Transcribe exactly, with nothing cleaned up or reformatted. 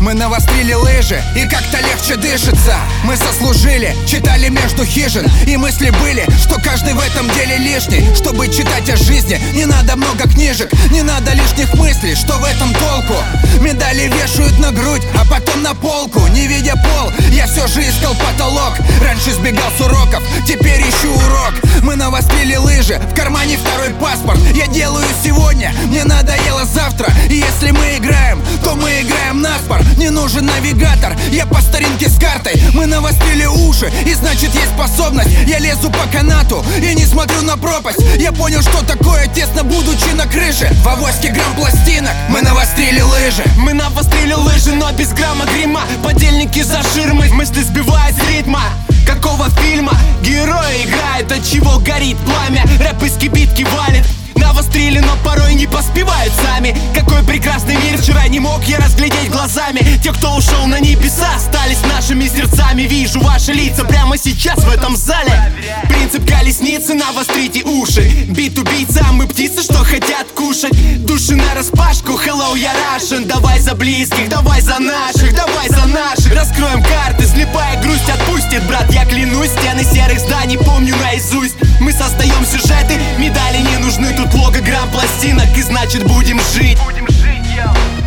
Мы навострили лыжи, и как-то легче дышится. Мы сослужили, читали между хижин, и мысли были, что каждый в этом деле лишний. Чтобы читать о жизни, не надо много книжек, не надо лишних мыслей, что в этом толку? Медали вешают на грудь, а потом на полку. Не видя пол, я все же искал потолок. Раньше сбегал с уроков, теперь ищу урок. Мы навострили лыжи, в кармане второй паспорт. Я делаю сегодня, мне надоело завтра. И если мы играем, то мы играем наспор. Не нужен навигатор, я по старинке с картой. Мы навострили уши, и значит есть способность. Я лезу по канату и не смотрю на пропасть. Я понял, что такое тесно, будучи на крыше. В авоське грамм пластинок, мы навострили лыжи. Мы навострили лыжи, но без грамма грима. Подельники за ширмой, мысли сбивают с ритма. Какого фильма? Герой играет, от чего горит пламя. Рэп из кибитки валит. Навострили, но порой не поспевают сами. Какой прекрасный мир, вчера не мог я разглядеть глазами. Те, кто ушел на небеса, остались нашими сердцами. Вижу ваши лица прямо сейчас в этом зале. Принцип колесницы, навострите уши. Бит убийца, а мы птицы, что хотят кушать. Души нараспашку, hello, я Russian. Давай за близких, давай за наших, давай за наших. Раскроем карты, слепая грусть отпустит, брат, я клянусь. Стены серых зданий помню наизусть. Мы создаем сюжеты, медали не нужны. Тут лого грамм пластинок, и значит будем жить. Будем жить, я.